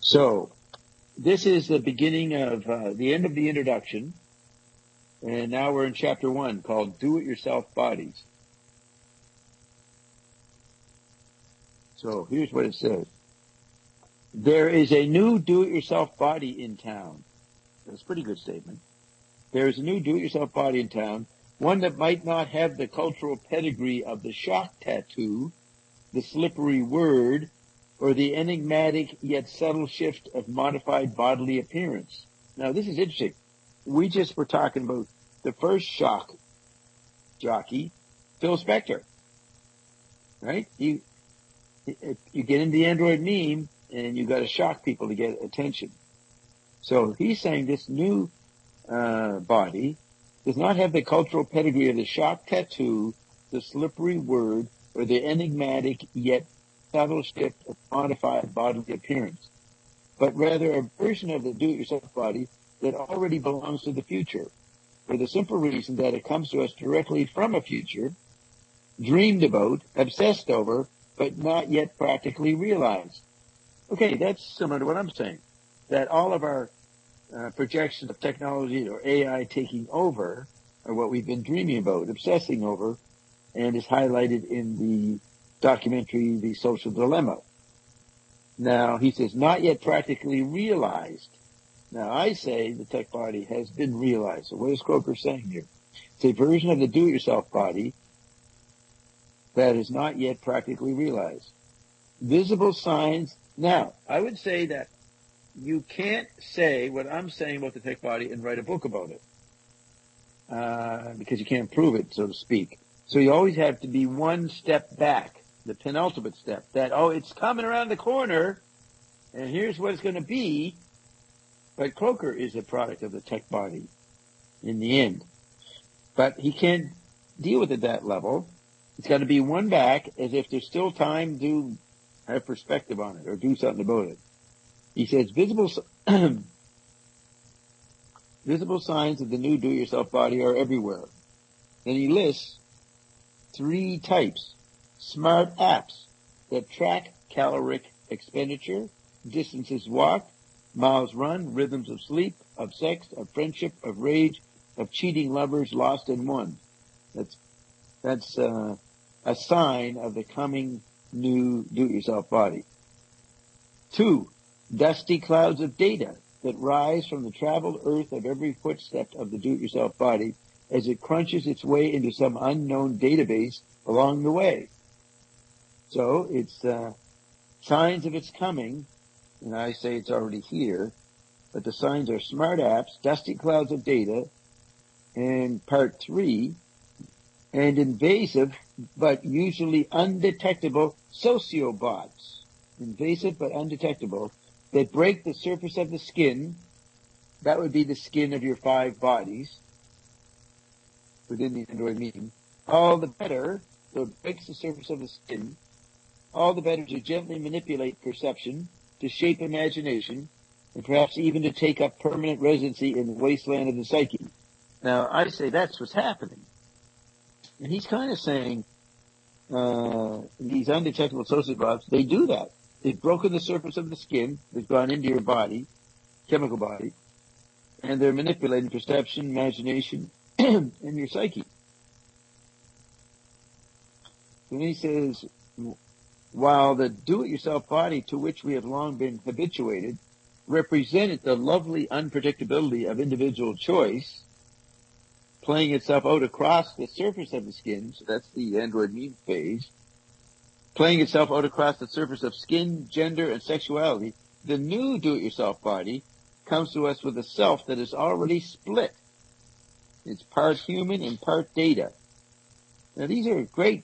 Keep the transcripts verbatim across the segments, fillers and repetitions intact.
So this is the beginning of uh, the end of the introduction. And now we're in chapter one called Do-It-Yourself Bodies. So here's what it says. There is a new do-it-yourself body in town. That's a pretty good statement. There is a new do-it-yourself body in town, one that might not have the cultural pedigree of the shock tattoo, the slippery word, or the enigmatic yet subtle shift of modified bodily appearance. Now, this is interesting. We just were talking about the first shock jockey, Phil Spector, right? You, you get into the Android meme, and you got to shock people to get attention. So he's saying this new uh, body does not have the cultural pedigree of the shock tattoo, the slippery word, or the enigmatic yet subtle shift of modified bodily appearance, but rather a version of the do-it-yourself body that already belongs to the future, for the simple reason that it comes to us directly from a future, dreamed about, obsessed over, but not yet practically realized. Okay, that's similar to what I'm saying, that all of our uh, projections of technology or A I taking over are what we've been dreaming about, obsessing over, and is highlighted in the documentary, The Social Dilemma. Now, he says, not yet practically realized. Now, I say the tech body has been realized. So what is Croker saying here? It's a version of the do-it-yourself body that is not yet practically realized. Visible signs. Now, I would say that you can't say what I'm saying about the tech body and write a book about it, uh, because you can't prove it, so to speak. So you always have to be one step back, the penultimate step, that, oh, it's coming around the corner, and here's what it's going to be. But Croker is a product of the tech body in the end. But he can't deal with it at that level. It's got to be one back, as if there's still time to have perspective on it or do something about it. He says visible visible signs of the new do-it-yourself body are everywhere. Then he lists three types. Smart apps that track caloric expenditure, distances walked, miles run, rhythms of sleep, of sex, of friendship, of rage, of cheating lovers lost and won. That's that's uh, a sign of the coming new do-it-yourself body. Two, dusty clouds of data that rise from the traveled earth of every footstep of the do-it-yourself body as it crunches its way into some unknown database along the way. So it's uh, signs of its coming, and I say it's already here, but the signs are smart apps, dusty clouds of data, and part three, and invasive but usually undetectable sociobots, invasive but undetectable, that break the surface of the skin. That would be the skin of your five bodies within the Android meme. All the better, so it breaks the surface of the skin, all the better to gently manipulate perception, to shape imagination, and perhaps even to take up permanent residency in the wasteland of the psyche. Now, I say that's what's happening. And he's kind of saying, uh, these undetectable sociobots, they do that. They've broken the surface of the skin, they've gone into your body, chemical body, and they're manipulating perception, imagination, and your psyche. And he says, while the do-it-yourself body to which we have long been habituated represented the lovely unpredictability of individual choice, playing itself out across the surface of the skin, so that's the Android meme phase, playing itself out across the surface of skin, gender, and sexuality, the new do-it-yourself body comes to us with a self that is already split. It's part human and part data. Now, these are great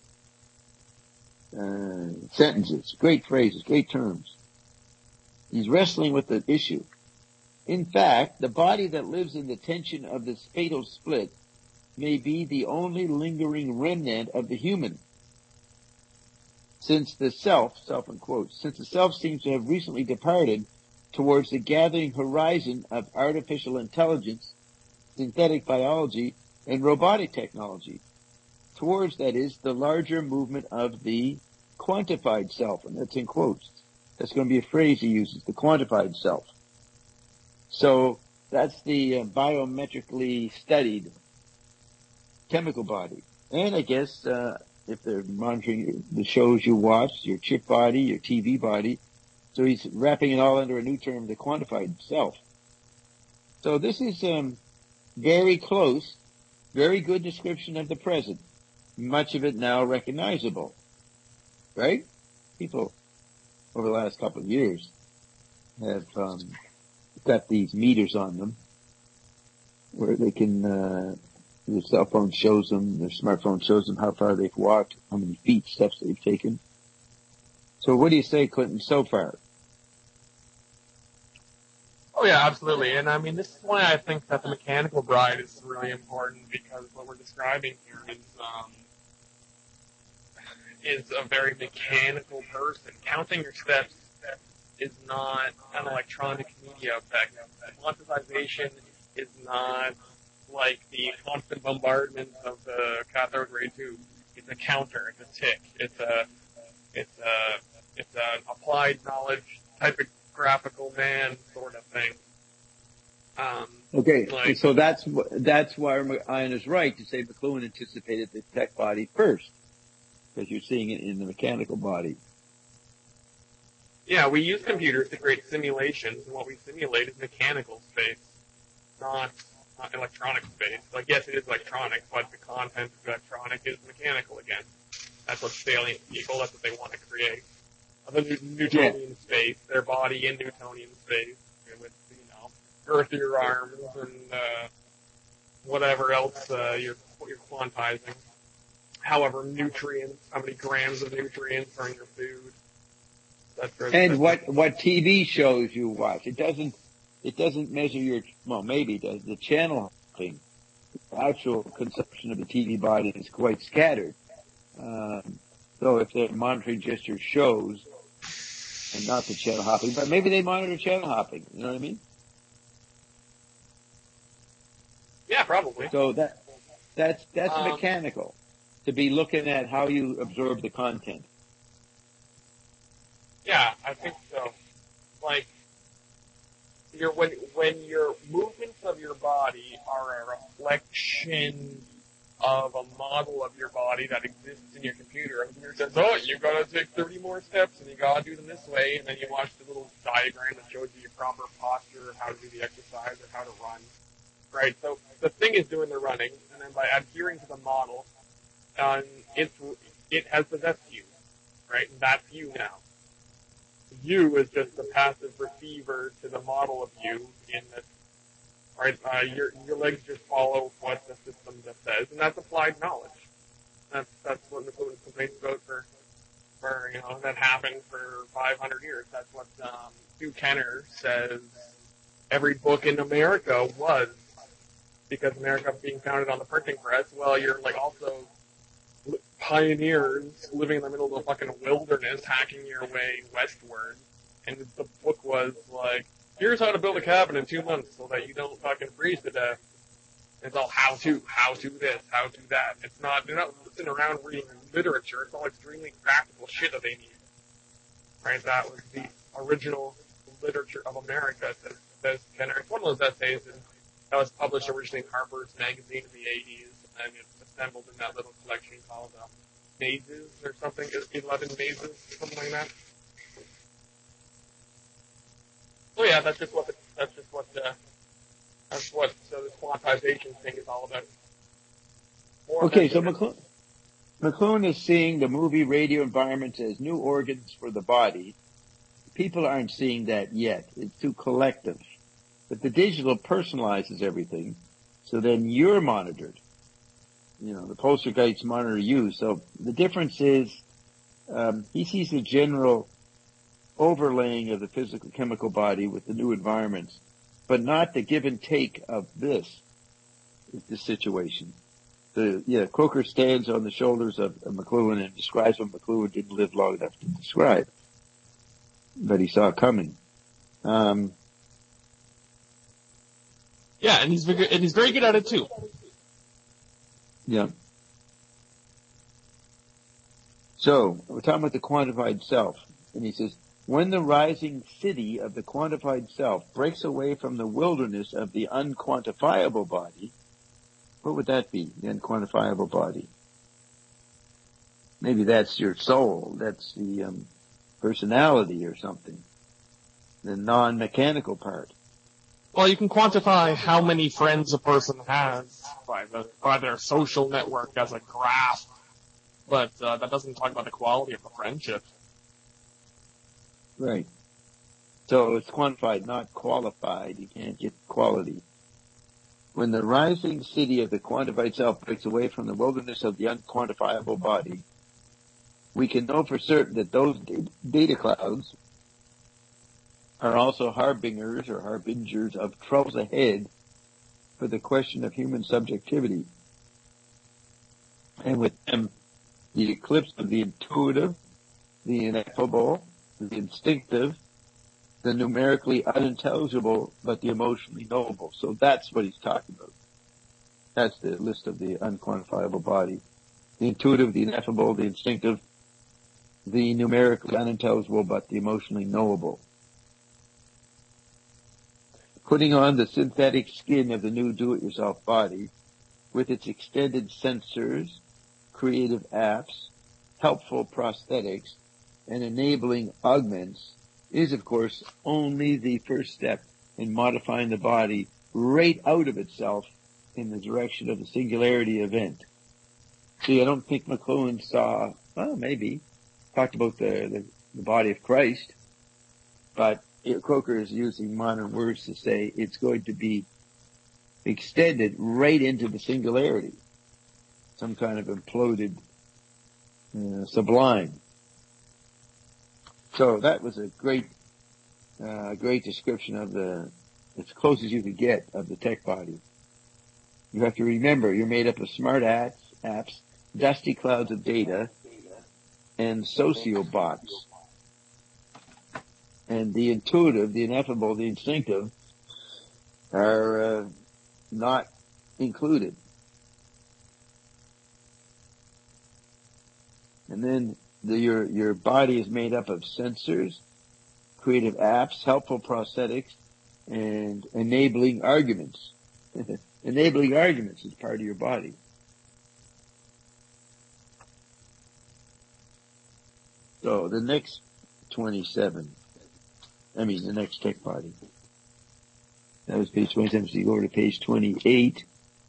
uh, sentences, great phrases, great terms. He's wrestling with the issue. In fact, the body that lives in the tension of this fatal split may be the only lingering remnant of the human. Since the self, self in quotes, since the self seems to have recently departed towards the gathering horizon of artificial intelligence, synthetic biology, and robotic technology, towards, that is, the larger movement of the quantified self, and that's in quotes. That's going to be a phrase he uses, the quantified self. So that's the uh, biometrically studied chemical body. And I guess uh, if they're monitoring the shows you watch, your chip body, your T V body, so he's wrapping it all under a new term, the quantified self. So this is um, very close, very good description of the present. Much of it now recognizable, right? People over the last couple of years have um, got these meters on them where they can, uh, their cell phone shows them, their smartphone shows them how far they've walked, how many feet, steps they've taken. So what do you say, Clinton, so far? Oh yeah, absolutely. And I mean, this is why I think that the mechanical bride is really important, because what we're describing here is, um, is a very mechanical person. Counting your steps is not an electronic media effect. Quantization is not like the constant bombardment of the cathode ray tube. It's a counter. It's a tick. It's a, it's a, it's an applied knowledge typographical man sort of thing. Um, okay, like, so that's that's why Ian is right to say McLuhan anticipated the tech body first, because you're seeing it in the mechanical body. Yeah, we use computers to create simulations, and what we simulate is mechanical space, not, not electronic space. Like, yes, it is electronic, but the content of electronic is mechanical again. That's what's salient to people. That's what they want to create. The Newtonian yeah. space, their body in Newtonian space, with, you know, earthier arms and uh, whatever else uh, you're, you're quantizing. However, nutrients, how many grams of nutrients are in your food. That's and what what T V shows you watch. It doesn't it doesn't measure your, well, maybe it does, the channel hopping. The actual consumption of the T V body is quite scattered. Um, so if they're monitoring just your shows and not the channel hopping, but maybe they monitor channel hopping. You know what I mean? Yeah, probably. So that that's that's um, mechanical, to be looking at how you absorb the content. Yeah, I think so. Like, your when when your movements of your body are a reflection of a model of your body that exists in your computer. And the computer says, oh, you gotta take thirty more steps, and you gotta do them this way, and then you watch the little diagram that shows you your proper posture, how to do the exercise, or how to run. Right? So the thing is doing the running, and then by adhering to the model, um, it's, it has possessed you. Right? And that's you now. You is just the passive receiver to the model of you in this. Right, uh, your your legs just follow what the system just says, and that's applied knowledge. That's that's what McLuhan complains about for, for you know that happened for five hundred years. That's what um, Sue Kenner says. Every book in America was, because America being founded on the printing press. Well, you're like also pioneers living in the middle of the fucking wilderness, hacking your way westward, and the book was like, here's how to build a cabin in two months so that you don't fucking freeze to death. It's all how to, how to this, how to that. It's not, they're not sitting around reading literature. It's all extremely practical shit that they need. Right? That was the original literature of America, says, says Kenner. It's one of those essays that was published originally in Harper's Magazine in the eighties, and it's assembled in that little collection called um, Mazes or something, eleven Mazes, something like that. So yeah, that's just what the, that's just what the, that's what so this quantization thing is all about. More okay, so McLuhan, McLuhan is seeing the movie radio environments as new organs for the body. People aren't seeing that yet. It's too collective. But the digital personalizes everything, so then you're monitored. You know, the poltergeists monitor you. So the difference is, um, he sees the general overlaying of the physical chemical body with the new environments, but not the give and take of this, the situation. The, yeah, Croker stands on the shoulders of, of McLuhan and describes what McLuhan didn't live long enough to describe, but he saw coming. Um, yeah, and he's very, and he's very good at it too. Yeah. So, we're talking about the quantified self, and he says, When the rising city of the quantified self breaks away from the wilderness of the unquantifiable body, what would that be, the unquantifiable body? Maybe that's your soul. That's the um, personality or something. The non-mechanical part. Well, you can quantify how many friends a person has by the by their social network as a graph, but uh, that doesn't talk about the quality of the friendship. Right. So it's quantified, not qualified. You can't get quality. When the rising city of the quantified self breaks away from the wilderness of the unquantifiable body, we can know for certain that those data clouds are also harbingers or harbingers of troubles ahead for the question of human subjectivity. And with them, the eclipse of the intuitive, the ineffable, the instinctive, the numerically unintelligible, but the emotionally knowable. So that's what he's talking about. That's the list of the unquantifiable body. The intuitive, the ineffable, the instinctive, the numerically unintelligible, but the emotionally knowable. Putting on the synthetic skin of the new do-it-yourself body with its extended sensors, creative apps, helpful prosthetics, and enabling augments is, of course, only the first step in modifying the body right out of itself in the direction of the singularity event. See, I don't think McLuhan saw, well, maybe, talked about the, the, the body of Christ, but Croker is using modern words to say it's going to be extended right into the singularity, some kind of imploded uh, sublime. So that was a great, uh, great description of the, as close as you could get of the tech body. You have to remember you're made up of smart apps, apps, dusty clouds of data, and sociobots. And the intuitive, the ineffable, the instinctive are uh, not included. And then the, your your body is made up of sensors, creative apps, helpful prosthetics, and enabling arguments. Enabling arguments is part of your body. So the next twenty-seven, I mean the next tech body. That was page twenty-seven, so you go over to page twenty-eight.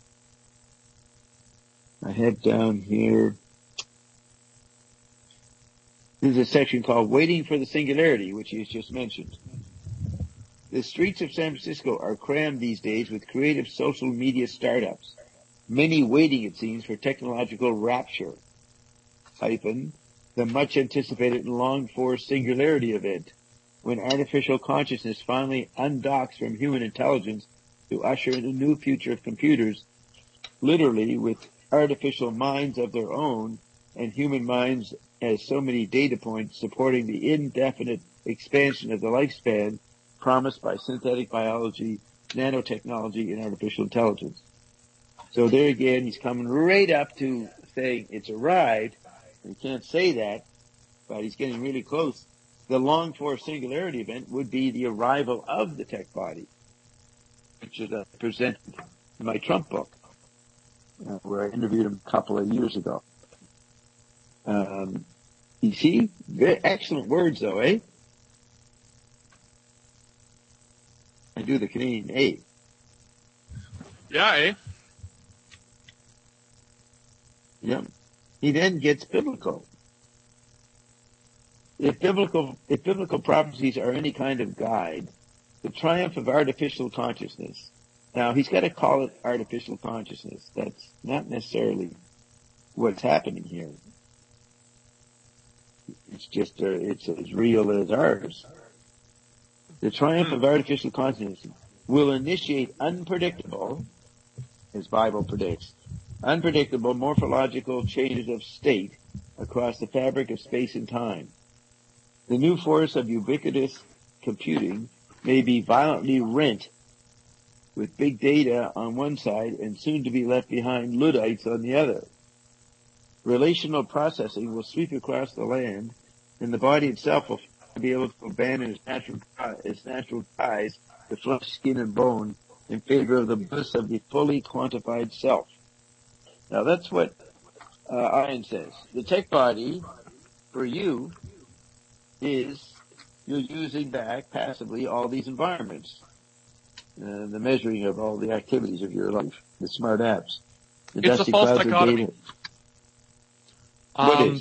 I have down here, this is a section called Waiting for the Singularity, which you just mentioned. The streets of San Francisco are crammed these days with creative social media startups, many waiting, it seems, for technological rapture, hyphen, the much anticipated and longed for singularity event, when artificial consciousness finally undocks from human intelligence to usher in a new future of computers, literally with artificial minds of their own and human minds as so many data points supporting the indefinite expansion of the lifespan promised by synthetic biology, nanotechnology, and artificial intelligence. So there again, he's coming right up to saying it's arrived. He can't say that, but he's getting really close. The longed-for singularity event would be the arrival of the tech body, which is uh, presented in my Trump book, uh, where I interviewed him a couple of years ago. Um, you see? Very excellent words, though, eh? I do the Canadian eh. Yeah, eh? Yeah. He then gets biblical. If biblical, if biblical prophecies are any kind of guide, the triumph of artificial consciousness. Now, he's got to call it artificial consciousness. That's not necessarily what's happening here. It's just, uh, it's as real as ours. The triumph of artificial consciousness will initiate unpredictable, as Bible predicts, unpredictable morphological changes of state across the fabric of space and time. The new force of ubiquitous computing may be violently rent with big data on one side and soon to be left behind Luddites on the other. Relational processing will sweep across the land, and the body itself will to be able to abandon its natural, its natural ties to flesh, skin, and bone in favor of the bliss of the fully quantified self. Now that's what uh, Ian says. The tech body, for you, is you're using back passively all these environments, uh, the measuring of all the activities of your life, the smart apps, the it's dusty a false clouds of dichotomy. data. What Um, is?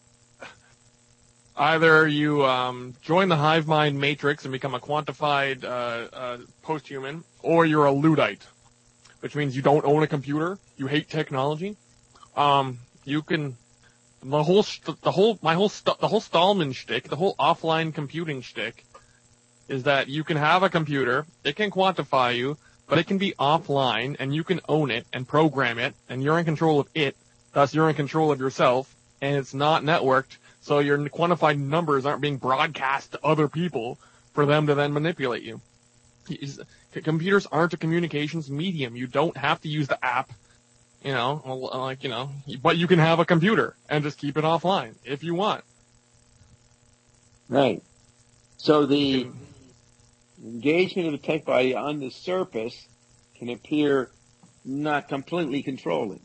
Either you um, join the hive mind matrix and become a quantified uh, uh, post-human, or you're a Luddite, which means you don't own a computer, you hate technology. Um, you can the whole st- the whole my whole st- the whole Stallman shtick, the whole offline computing shtick, is that you can have a computer, it can quantify you, but it can be offline, and you can own it and program it, and you're in control of it. Thus, you're in control of yourself, and it's not networked. So your quantified numbers aren't being broadcast to other people for them to then manipulate you. Computers aren't a communications medium. You don't have to use the app, you know, like, you know, but you can have a computer and just keep it offline if you want. Right. So the engagement of the tech body on the surface can appear not completely controlling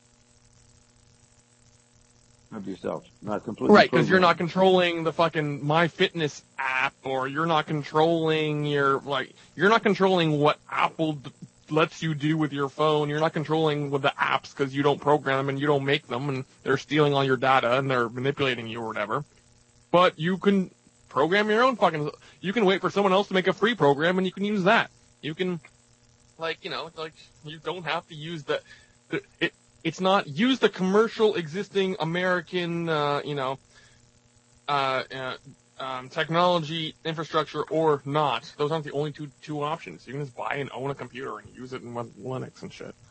of yourself, not completely right, because you're not programmed. controlling the fucking MyFitness app, or you're not controlling your, like, you're not controlling what Apple d- lets you do with your phone. You're not controlling with the apps because you don't program them and you don't make them, and they're stealing all your data and they're manipulating you or whatever. But you can program your own fucking, you can wait for someone else to make a free program and you can use that. You can, like, you know, like, you don't have to use the, the it, It's not use the commercial existing American, uh, you know, uh, uh, um, technology infrastructure or not. Those aren't the only two two options. You can just buy and own a computer and use it in Linux and shit.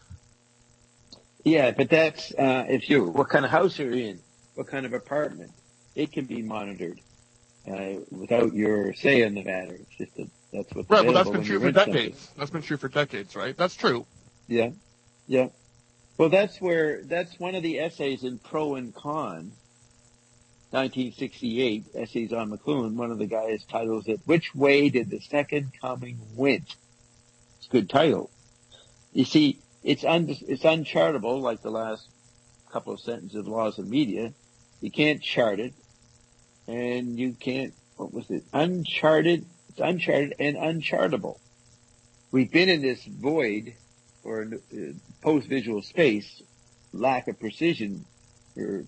Yeah, but that's uh, if you what kind of house you're in, what kind of apartment. It can be monitored uh, without your say in the matter. It's just that that's what's Right, well, that's available been when true you for rent decades. something. That's been true for decades, right? That's true. Yeah, yeah. Well, that's where that's one of the essays in Pro and Con, nineteen sixty-eight, Essays on McLuhan. One of the guys titles it, "Which Way Did the Second Coming Went?" It's a good title. You see, it's un, it's unchartable, like the last couple of sentences of Laws of Media. You can't chart it, and you can't, what was it? Uncharted, it's uncharted and unchartable. We've been in this void, or uh, post-visual space, lack of precision for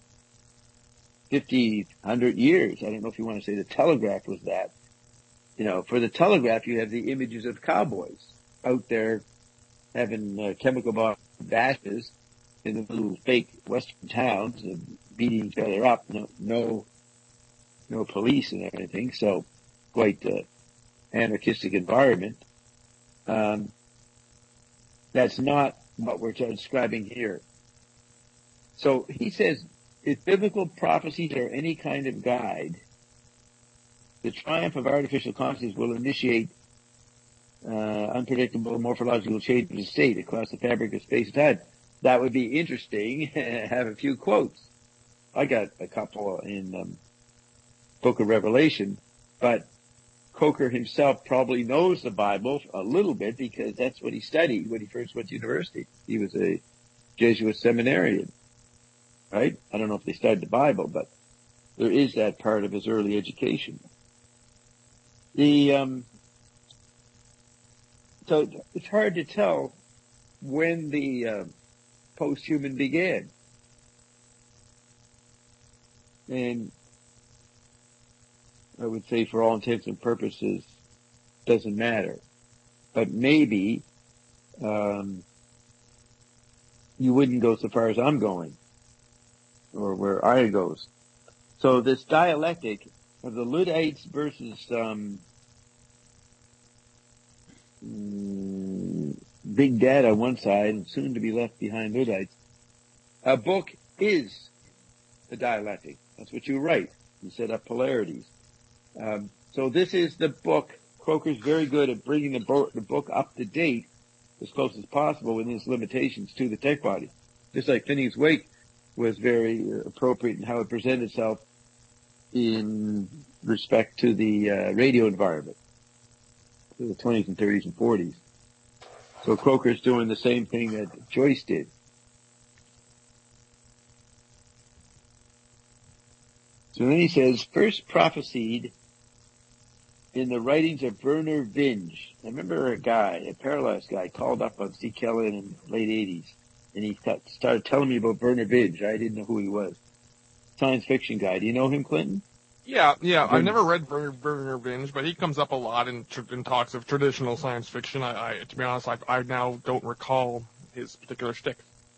fifty, one hundred years. I don't know if you want to say the telegraph was that. You know, for the telegraph, you have the images of cowboys out there having uh, chemical bomb bashes in the little fake western towns and beating each other up. No, no, no police and everything. So quite uh, anarchistic environment. Um, that's not what we're describing here. So he says, if biblical prophecies are any kind of guide, the triumph of artificial consciousness will initiate uh, unpredictable morphological change of the state across the fabric of space and time. That would be interesting. Have a few quotes. I got a couple in um, Book of Revelation, but Coker himself probably knows the Bible a little bit because that's what he studied when he first went to university. He was a Jesuit seminarian, right? I don't know if they studied the Bible, but there is that part of his early education. The um, so it's hard to tell when the uh, post-human began, and I would say, for all intents and purposes, doesn't matter. But maybe um, you wouldn't go so far as I'm going, or where I goes. So this dialectic of the Luddites versus um, mm, big data on one side and soon to be left behind Luddites. A book is the dialectic. That's what you write. You set up polarities. Um, so this is the book. Croker's very good at bringing the, bo- the book up to date as close as possible within its limitations to the tech body. Just like Phineas Wake was very uh, appropriate in how it presented itself in respect to the uh, radio environment, to the twenties and thirties and forties. So Croker's doing the same thing that Joyce did. So then he says, first prophesied in the writings of Werner Vinge. I remember a guy, a paralyzed guy, called up on Steve Kelly in the late eighties, and he got, started telling me about Werner Vinge. I didn't know who he was. Science fiction guy. Do you know him, Clinton? Yeah, yeah. Vinge. I've never read Werner, Werner Vinge, but he comes up a lot in, in talks of traditional science fiction. I, I to be honest, I, I now don't recall his particular shtick.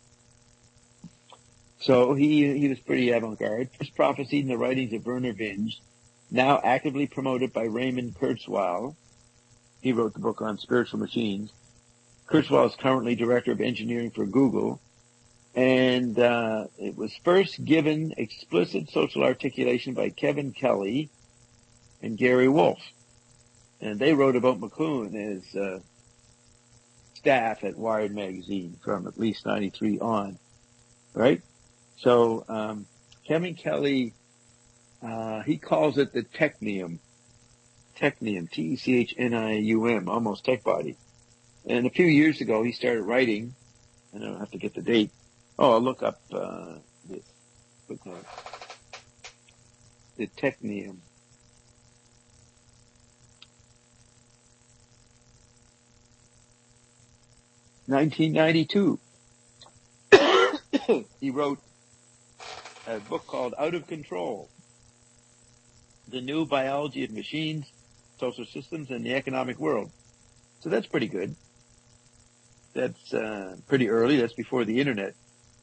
So he he was pretty avant-garde. First prophesied in the writings of Werner Vinge, now actively promoted by Raymond Kurzweil. He wrote the book on spiritual machines. Kurzweil is currently director of engineering for Google. And uh, it was first given explicit social articulation by Kevin Kelly and Gary Wolf. And they wrote about McLuhan as uh, staff at Wired magazine from at least ninety-three on, right? So um, Kevin Kelly, uh, he calls it the Technium. Technium, T E C H N I U M, almost tech body. And a few years ago, he started writing, and I don't have to get the date. Oh, I'll look up uh, this. Footnote. The Technium. nineteen ninety-two. He wrote a book called Out of Control, The New Biology of Machines, Social Systems, and the Economic World. So that's pretty good. That's uh, pretty early. That's before the Internet.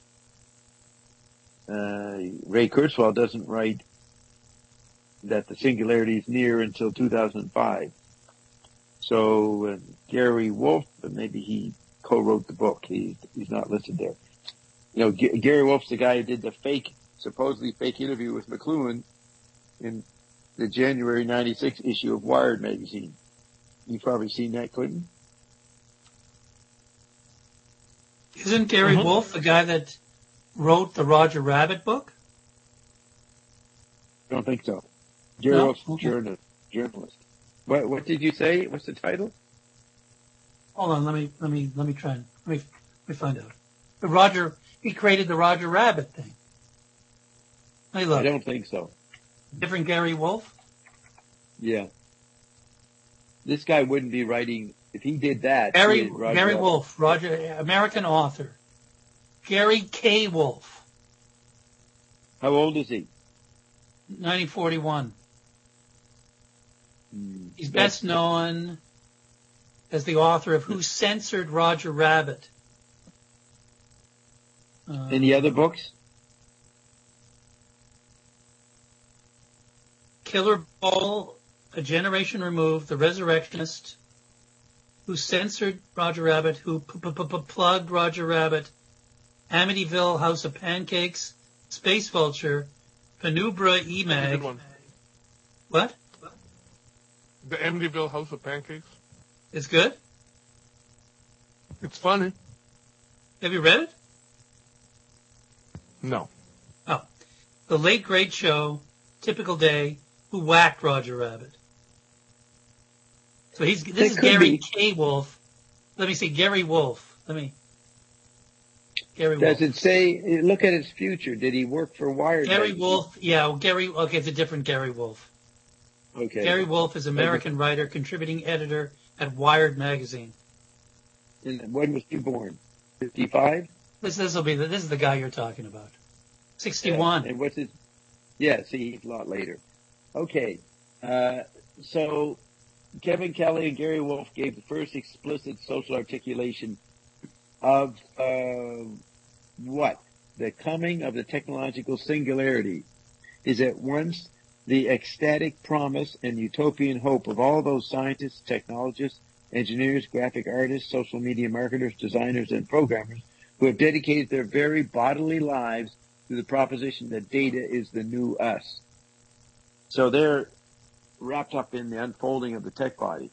Uh, Ray Kurzweil doesn't write that the singularity is near until two thousand five. So uh, Gary Wolf, maybe he co-wrote the book. He, he's not listed there. You know, G- Gary Wolf's the guy who did the fake, supposedly fake interview with McLuhan in the January ninety-six issue of Wired magazine. You've probably seen that, Clinton? Isn't Gary Mhm. Wolf the guy that wrote the Roger Rabbit book? I don't think so. Gary No? Wolf's Okay. journalist. journalist. What, what did you say? What's the title? Hold on, let me let me let me try and let me let me find out. The Roger he created the Roger Rabbit thing. Hey, I look, don't think so. different Gary Wolf. Yeah. This guy wouldn't be writing, if he did that. Gary he did Roger Gary Rabbit. Wolf, Roger American author. Gary K. Wolf, How old is he? nineteen forty-one. Hmm. He's That's- best known as the author of Who Censored Roger Rabbit. Uh, Any other books? Killer Bowl, A Generation Removed, The Resurrectionist, Who Censored Roger Rabbit, Who p- p- p- Plugged Roger Rabbit, Amityville House of Pancakes, Space Vulture, Penumbra That's a E-Mag. good one. What? The Amityville House of Pancakes. It's good? It's funny. Have you read it? No. Oh. The Late Great Show, Typical Day, Who Whacked Roger Rabbit. So he's, this It is could Gary be. K. Wolf. Let me see, Gary Wolf. Let me, Gary Wolf. Does it say, look at his future. Did he work for Wired? Gary magazine? Wolf, yeah, well, Gary, okay, it's a different Gary Wolf. Okay. Gary Wolf is American writer, contributing editor at Wired magazine. And when was he born? fifty-five? This, this will be the, this is the guy you're talking about. sixty-one. Yeah. And what's his, yeah, see, he's a lot later. Okay. Uh, so Kevin Kelly and Gary Wolf gave the first explicit social articulation of, uh, what? The coming of the technological singularity is at once the ecstatic promise and utopian hope of all those scientists, technologists, engineers, graphic artists, social media marketers, designers, and programmers who have dedicated their very bodily lives to the proposition that data is the new us. So they're wrapped up in the unfolding of the tech body.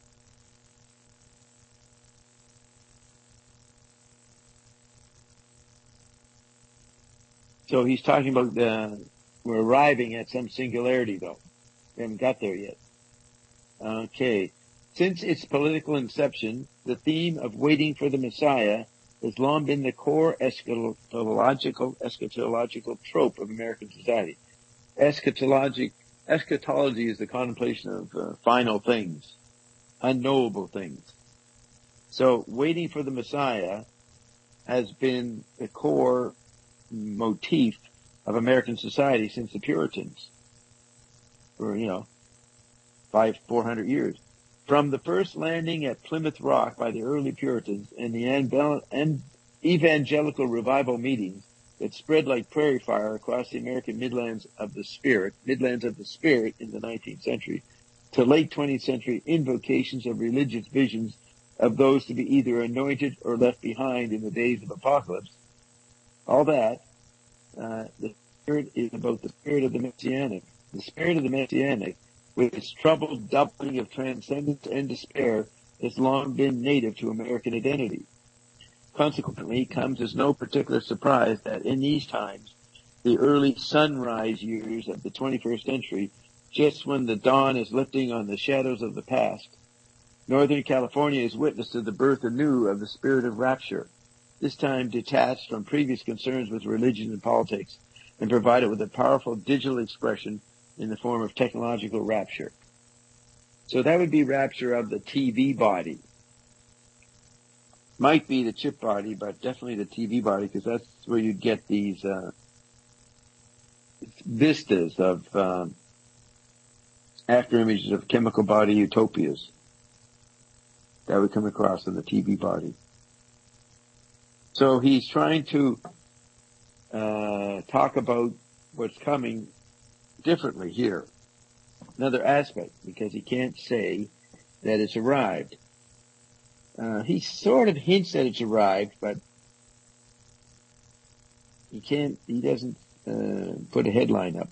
So he's talking about the we're arriving at some singularity, though. We haven't got there yet. Okay. Since its political inception, the theme of waiting for the Messiah has long been the core eschatological, eschatological trope of American society. Eschatologic, eschatology is the contemplation of uh, final things, unknowable things. So waiting for the Messiah has been the core motif of American society since the Puritans, for, you know, five, four hundred years. From the first landing at Plymouth Rock by the early Puritans and the evangelical revival meetings that spread like prairie fire across the American Midlands of the Spirit, Midlands of the Spirit in the nineteenth century, to late twentieth century invocations of religious visions of those to be either anointed or left behind in the days of apocalypse. All that, uh, the Spirit is about the spirit of the Messianic. The spirit of the Messianic, with its troubled doubling of transcendence and despair, has long been native to American identity. Consequently, it comes as no particular surprise that in these times, the early sunrise years of the twenty-first century, just when the dawn is lifting on the shadows of the past, Northern California is witness to the birth anew of the spirit of rapture, this time detached from previous concerns with religion and politics, and provided with a powerful digital expression in the form of technological rapture. So that would be rapture of the T V body. Might be the chip body, but definitely the T V body, because that's where you'd get these uh, vistas of um, after images of chemical body utopias that would come across in the T V body. So he's trying to uh, talk about what's coming differently here. Another aspect, because he can't say that it's arrived. Uh, he sort of hints that it's arrived, but he can't, he doesn't uh, put a headline up.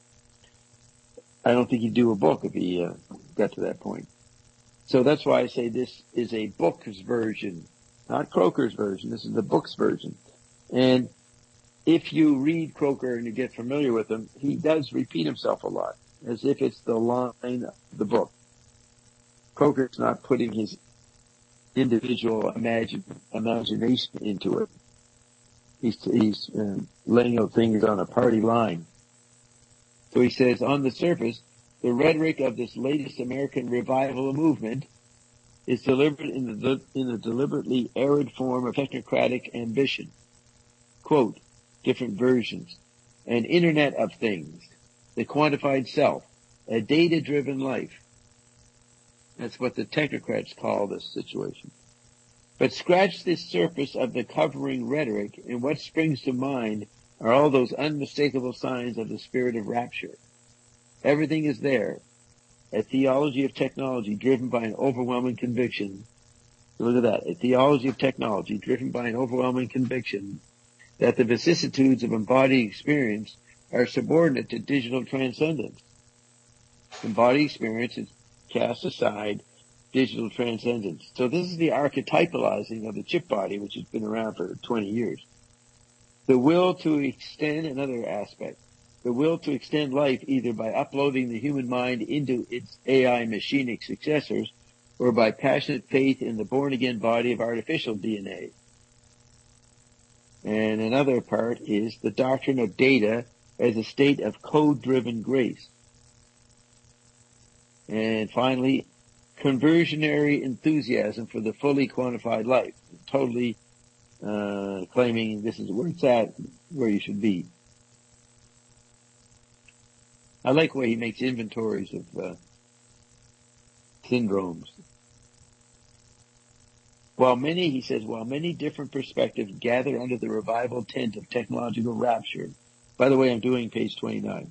I don't think he'd do a book if he uh, got to that point. So that's why I say this is a book's version, not Croker's version. This is the book's version. And if you read Croker and you get familiar with him, he does repeat himself a lot, as if it's the line of the book. Croker's not putting his individual imagine, imagination into it. He's, he's uh, laying out things on a party line. So he says, on the surface, the rhetoric of this latest American revival movement is delivered in the, in the deliberately arid form of technocratic ambition. Quote, different versions, an internet of things, the quantified self, a data-driven life. That's what the technocrats call this situation. But scratch this surface of the covering rhetoric, and what springs to mind are all those unmistakable signs of the spirit of rapture. Everything is there. A theology of technology driven by an overwhelming conviction. Look at that. A theology of technology driven by an overwhelming conviction that the vicissitudes of embodied experience are subordinate to digital transcendence. Embodied experience is cast aside digital transcendence. So this is the archetypalizing of the chip body, which has been around for twenty years. The will to extend, another aspect, the will to extend life either by uploading the human mind into its A I machinic successors or by passionate faith in the born-again body of artificial D N A. And another part is the doctrine of data as a state of code-driven grace. And finally, conversionary enthusiasm for the fully quantified life, totally uh, claiming this is where it's at, where you should be. I like the way he makes inventories of uh, syndromes. While many, he says, while many different perspectives gather under the revival tent of technological rapture. By the way, I'm doing page twenty-nine.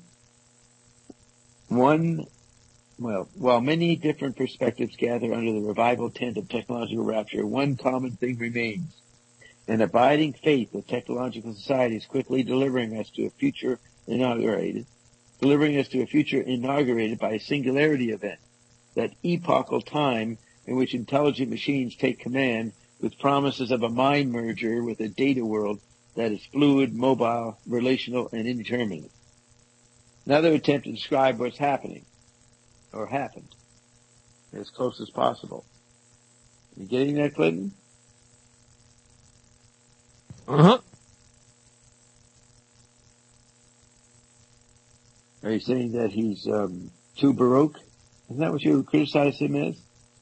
One, well, while many different perspectives gather under the revival tent of technological rapture, one common thing remains. An abiding faith that technological society is quickly delivering us to a future inaugurated, delivering us to a future inaugurated by a singularity event, that epochal time in which intelligent machines take command with promises of a mind merger with a data world that is fluid, mobile, relational, and indeterminate. Another attempt to describe what's happening or happened as close as possible. You getting that, Clinton? Uh-huh. Are you saying that he's um, too baroque? Isn't that what you criticized him as?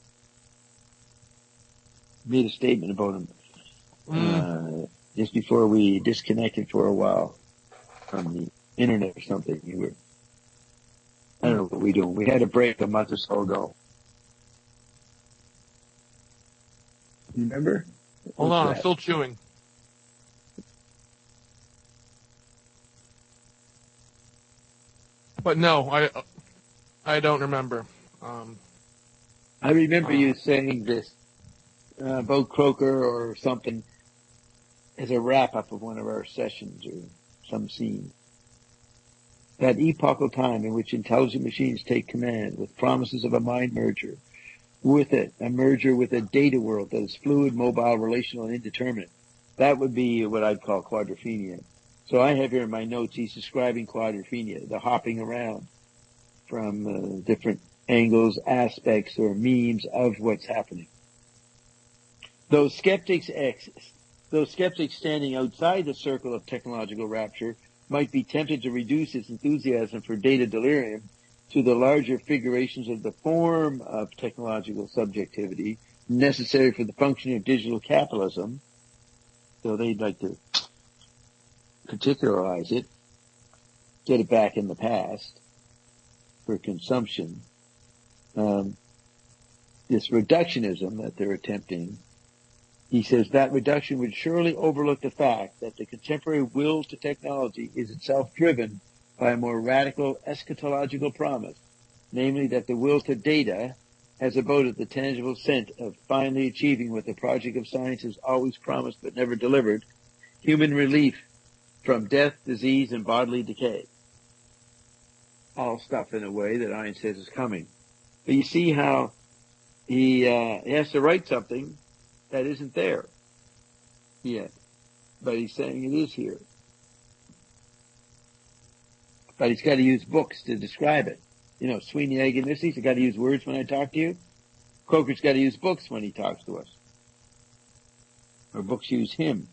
Made a statement about him Mm. uh, just before we disconnected for a while from the internet or something. You were, I don't know what we do. We had a break a month or so ago. You remember? Hold What's on, I'm that? still chewing. But no, I I don't remember. Um, I remember uh, you saying this uh, about Croker or something as a wrap-up of one of our sessions or some scene. That epochal time in which intelligent machines take command with promises of a mind merger, with it, a merger with a data world that is fluid, mobile, relational, and indeterminate. That would be what I'd call quadrophenia. So I have here in my notes, he's describing quadrophenia, the hopping around from uh, different angles, aspects, or memes of what's happening. Those skeptics, ex, those skeptics standing outside the circle of technological rapture might be tempted to reduce its enthusiasm for data delirium to the larger figurations of the form of technological subjectivity necessary for the functioning of digital capitalism. So they'd like to particularize it, get it back in the past for consumption. Um, this reductionism that they're attempting, he says that reduction would surely overlook the fact that the contemporary will to technology is itself driven by a more radical eschatological promise, namely that the will to data has about it the tangible sense of finally achieving what the project of science has always promised but never delivered, human relief from death, disease, and bodily decay. All stuff in a way that Einstein says is coming. But you see how he, uh, he has to write something that isn't there yet, but he's saying it is here. But he's got to use books to describe it. You know, Sweeney, Egg, and Nissy's got to use words when I talk to you. Croker's got to use books when he talks to us. Or books use him.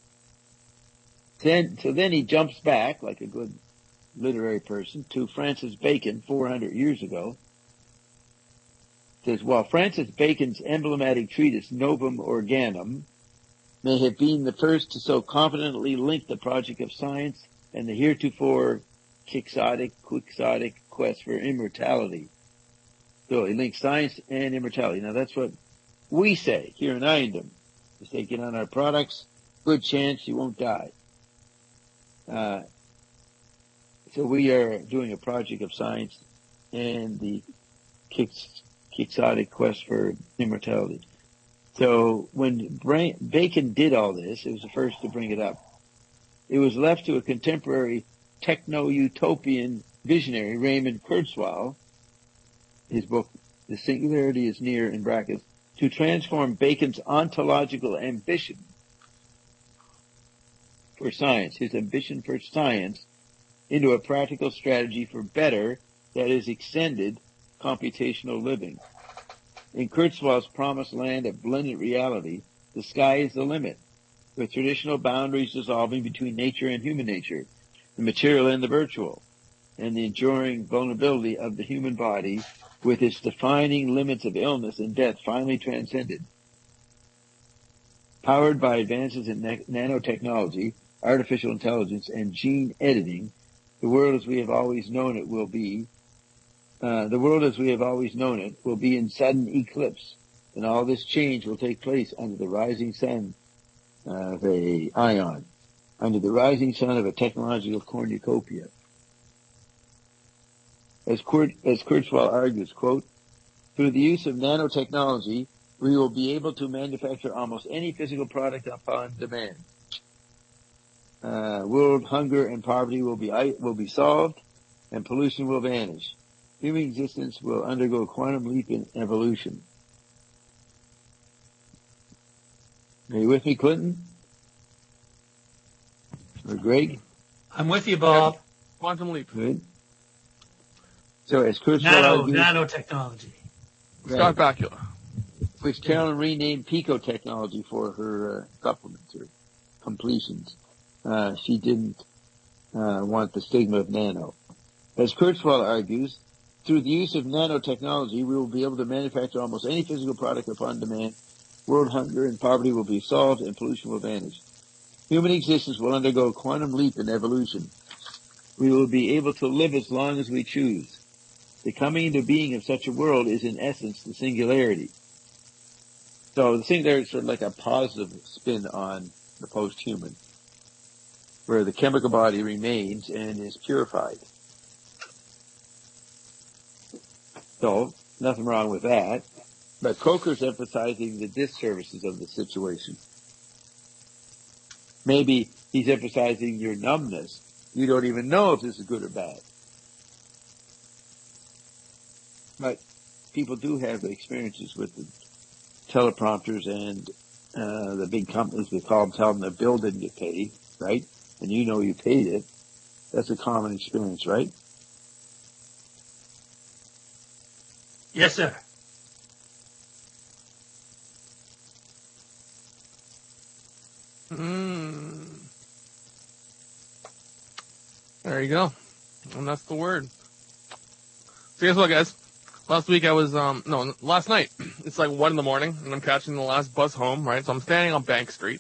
Then, so then he jumps back, like a good literary person, to Francis Bacon four hundred years ago. Says, while Francis Bacon's emblematic treatise, Novum Organum, may have been the first to so confidently link the project of science and the heretofore quixotic, quixotic quest for immortality. So he links science and immortality. Now that's what we say here in Iandom. Just take it on our products, good chance you won't die. Uh, so we are doing a project of science and the quix, quixotic quest for immortality. So when Bra- Bacon did all this, it was the first to bring it up. It was left to a contemporary techno-utopian visionary, Raymond Kurzweil, his book, The Singularity is Near, in brackets, to transform Bacon's ontological ambition for science, his ambition for science, into a practical strategy for better, that is, extended, computational living. In Kurzweil's promised land of blended reality, the sky is the limit, with traditional boundaries dissolving between nature and human nature, the material and the virtual, and the enduring vulnerability of the human body with its defining limits of illness and death finally transcended. Powered by advances in na- nanotechnology, artificial intelligence, and gene editing, the world as we have always known it will be, uh, the world as we have always known it will be in sudden eclipse, and all this change will take place under the rising sun of a ion, under the rising sun of a technological cornucopia. As, Kurt, as Kurzweil argues, quote, through the use of nanotechnology, we will be able to manufacture almost any physical product upon demand. Uh, world hunger and poverty will be will be solved, and pollution will vanish. Human existence will undergo a quantum leap in evolution. Are you with me, Clinton? Or Greg? I'm with you, Bob. Quantum leap. Good. So as Kurzweil Nano, argues, nanotechnology. Scott Bakula. which Carolyn renamed Pico Technology for her uh, supplements or completions. Uh, she didn't uh, want the stigma of nano. As Kurzweil argues, through the use of nanotechnology, we will be able to manufacture almost any physical product upon demand. World hunger and poverty will be solved and pollution will vanish. Human existence will undergo a quantum leap in evolution. We will be able to live as long as we choose. The coming into being of such a world is in essence the singularity. So the singularity is sort of like a positive spin on the post-human, where the chemical body remains and is purified. So, nothing wrong with that. But Coker's emphasizing the disservices of the situation. Maybe he's emphasizing your numbness. You don't even know if this is good or bad. But people do have experiences with the teleprompters and uh, the big companies. They call them, tell them the bill didn't get paid, right? And you know you paid it. That's a common experience, right? Yes, sir. Mm. There you go. And that's the word. So guess what, guys? Last week I was, um, no, last night. It's like one in the morning, and I'm catching the last bus home, right? So I'm standing on Bank Street.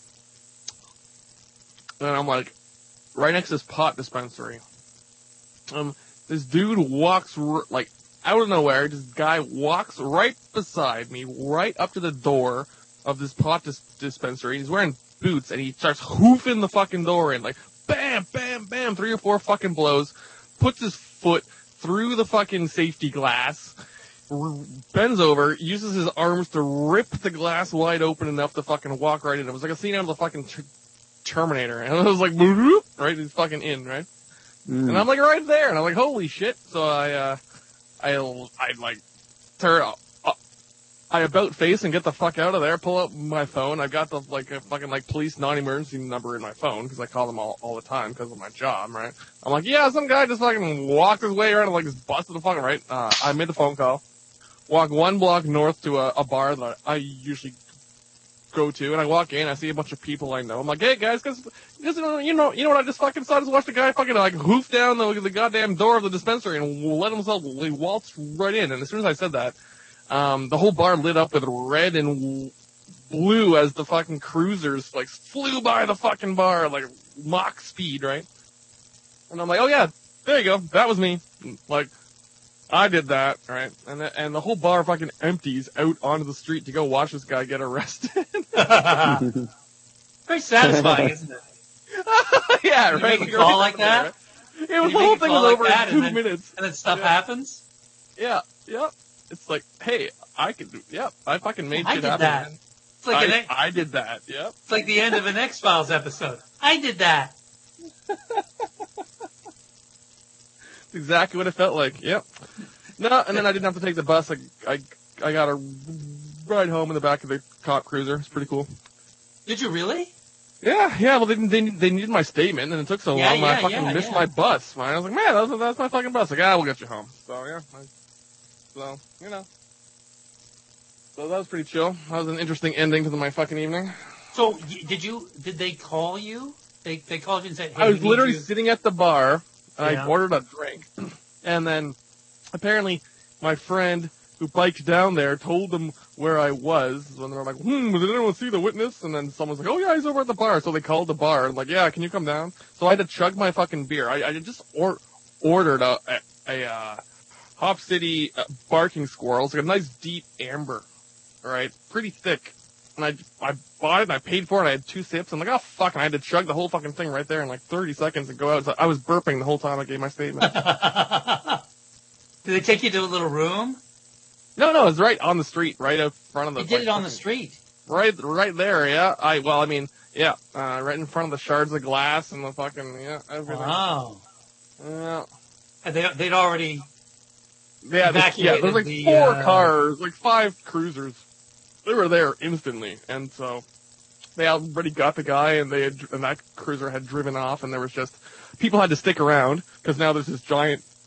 And I'm like, right next to this pot dispensary. Um, this dude walks, r- like, out of nowhere, this guy walks right beside me, right up to the door of this pot dis- dispensary. He's wearing boots, and he starts hoofing the fucking door in, like, bam, bam, bam, three or four fucking blows, puts his foot through the fucking safety glass, r- bends over, uses his arms to rip the glass wide open enough to fucking walk right in. It was like a scene out of the fucking ter- Terminator, and I was like, right, he's fucking in, right? Mm. And I'm like right there, and I'm like, holy shit. So I, uh, I, I like, turn, uh, I about face and get the fuck out of there, pull out my phone. I've got the, like, a fucking, like, police non-emergency number in my phone, because I call them all, all the time because of my job, right? I'm like, yeah, some guy just fucking walked his way around and, like, just busted the fucking, right? Uh, I made the phone call, walk one block north to a, a bar that I usually go to, and I walk in, I see a bunch of people I know. I'm like, hey, guys, cause, cause you know, you know what I just fucking saw? I just watched a guy fucking, like, hoof down the, the goddamn door of the dispensary and let himself like, waltz right in. And as soon as I said that, um, the whole bar lit up with red and blue as the fucking cruisers, like, flew by the fucking bar, like, Mach speed, right? And I'm like, oh yeah, there you go, that was me. Like, I did that, right? And the, and the whole bar fucking empties out onto the street to go watch this guy get arrested. Very satisfying, isn't it? Yeah, you right. Make a call like that? Right? It was, the whole thing was over like in two and then, minutes. And then stuff yeah. happens? Yeah, yeah. It's like, hey, I could do, yeah, I fucking made I shit did happen. That. It's like I, an, I did that, yep. It's like the end of an X-Files episode. I did that. Exactly what it felt like, yep. No, and then I didn't have to take the bus. I, I, I got a ride home in the back of the cop cruiser. It's pretty cool. Did you really? Yeah, yeah. Well, they they, they needed my statement, and it took so yeah, long. Yeah, I fucking yeah, missed yeah. my bus. Man. I was like, man, that's, that's my fucking bus. Like, ah, we'll get you home. So yeah, I, so you know, so that was pretty chill. That was an interesting ending to the, my fucking evening. So did you? Did they call you? They they called you and said, hey, I was literally you. sitting at the bar. And yeah. I ordered a drink, and then apparently my friend who biked down there told them where I was, and they were like, hmm, did anyone see the witness? And then someone's like, oh yeah, he's over at the bar. So they called the bar, and like, yeah, can you come down? So I had to chug my fucking beer. I, I just or, ordered a, a, a uh, Hop City uh, barking squirrel. It's like a nice deep amber, right? Pretty thick. And I, I bought it, and I paid for it, and I had two sips, and I'm like, oh fuck, and I had to chug the whole fucking thing right there in like thirty seconds and go out. So I was burping the whole time I gave my statement. Did they take you to a little room? No, no, it was right on the street, right out front of the... You did like, it on the street? Right, right there, yeah. I, well, I mean, yeah, uh, right in front of the shards of glass and the fucking, yeah, everything. Wow. Yeah. And they, they'd already Yeah, they, yeah, there's like the, four uh... cars, like five cruisers. They were there instantly, and so they already got the guy, and they had, and that cruiser had driven off, and there was just people had to stick around because now there's this giant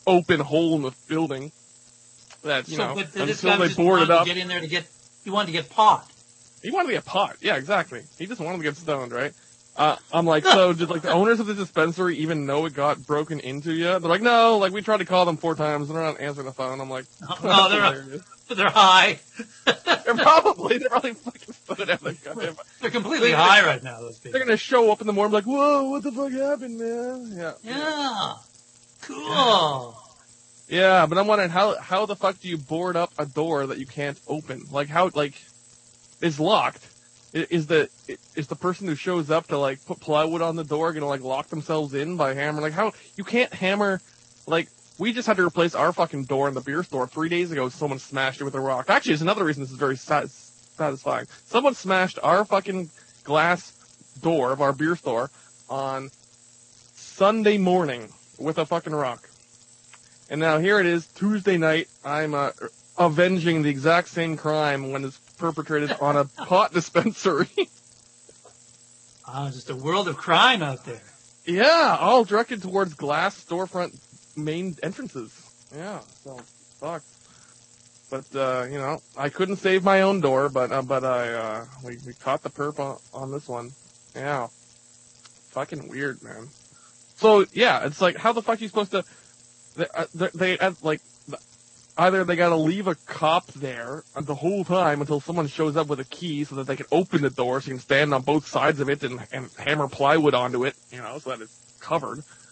open hole in the building. That, you so, know, but this until guy they just board wanted it up. to get in there to get. He wanted to get pot. He wanted to get pot. Yeah, exactly. He just wanted to get stoned, right? Uh, I'm like, so did like the owners of the dispensary even know it got broken into yet? They're like, no, like we tried to call them four times and they're not answering the phone. I'm like, Oh, no, they're they're high. they're probably, they're probably fucking stoned out of goddamn. They're completely high right now. Those people. They're gonna show up in the morning like, whoa, what the fuck happened, man? Yeah. Yeah. Cool. Yeah, but I'm wondering how how the fuck do you board up a door that you can't open? Like how like it's locked. I- Is the is the person who shows up to like put plywood on the door gonna like lock themselves in by hammering? Like how you can't hammer? Like we just had to replace our fucking door in the beer store three days ago. Someone smashed it with a rock. Actually, it's another reason this is very sat- satisfying. Someone smashed our fucking glass door of our beer store on Sunday morning with a fucking rock. And now here it is, Tuesday night. I'm uh, avenging the exact same crime when it's perpetrated on a pot dispensary. Oh, just a world of crime out there. Yeah, all directed towards glass storefront main entrances. Yeah, so fuck. But uh, you know, I couldn't save my own door, but uh, but I uh, we we caught the perp on, on this one. Yeah, fucking weird, man. So yeah, it's like how the fuck are you supposed to? They, uh, they, they uh, like either they gotta leave a cop there the whole time until someone shows up with a key so that they can open the door so you can stand on both sides of it and, and hammer plywood onto it, you know, so that it's covered.